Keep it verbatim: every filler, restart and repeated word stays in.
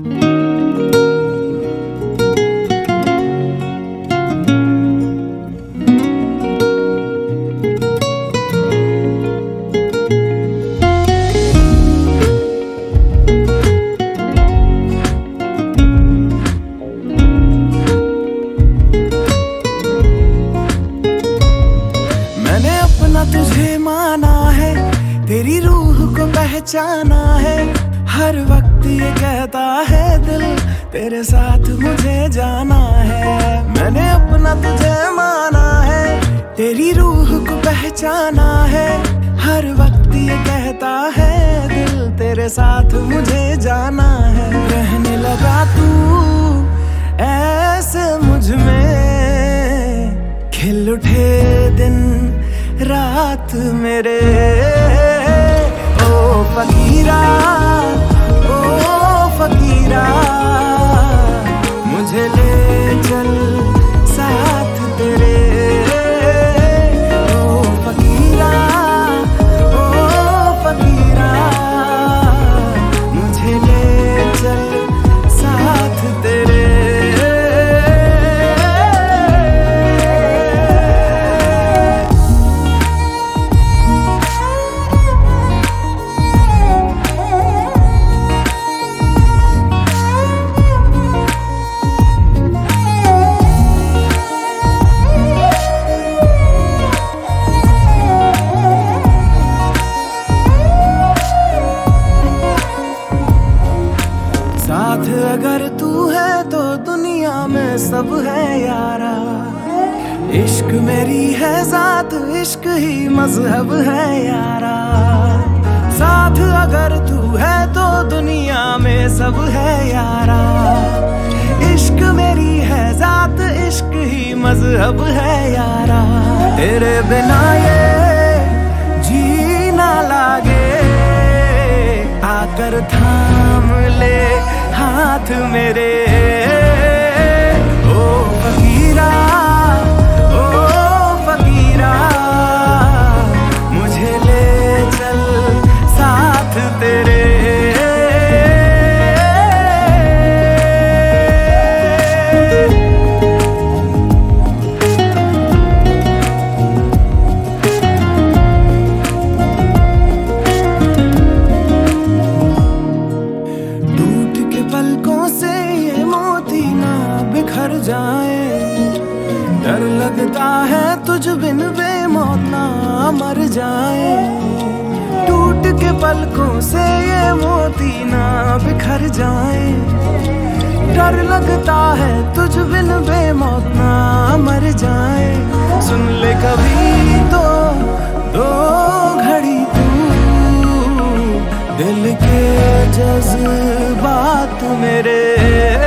तुझे माना है, तेरी रूह को पहचाना है। हर वक्त ये कहता है दिल, तेरे साथ मुझे जाना है। मैंने अपना तुझे माना है, तेरी रूह को पहचाना है। हर वक्त ये कहता है दिल, तेरे साथ मुझे जाना है। रहने लगा तू ऐसे मुझ में, खिल उठे दिन रात मेरे। ओ फकीरा, ओ फकीरा, मुझे ले चल साथ तेरे। ओ फकीरा, ओ फकीरा, मुझे ले चल साथ तेरे। साथ अगर तू है तो दुनिया में सब है यारा। इश्क मेरी है जात, इश्क ही मजहब है यारा। साथ अगर तू है तो दुनिया में सब है यारा। इश्क मेरी है जात, इश्क ही मजहब है यारा। तेरे बिना ये जीना लागे, आकर थाम ले हाथ मेरे। ओ फकीरा, ओ फकीरा, मुझे ले चल साथ तेरे। पलकों से ये मोती ना बिखर जाए, डर लगता है तुझ बिन बेमौत ना मर जाए। टूट के पलकों से ये मोती ना बिखर जाए, डर लगता है तुझ बिन बेमौत ना मर जाए। सुन ले कभी तो दो घड़ी तू दिल के जज्बात मेरे।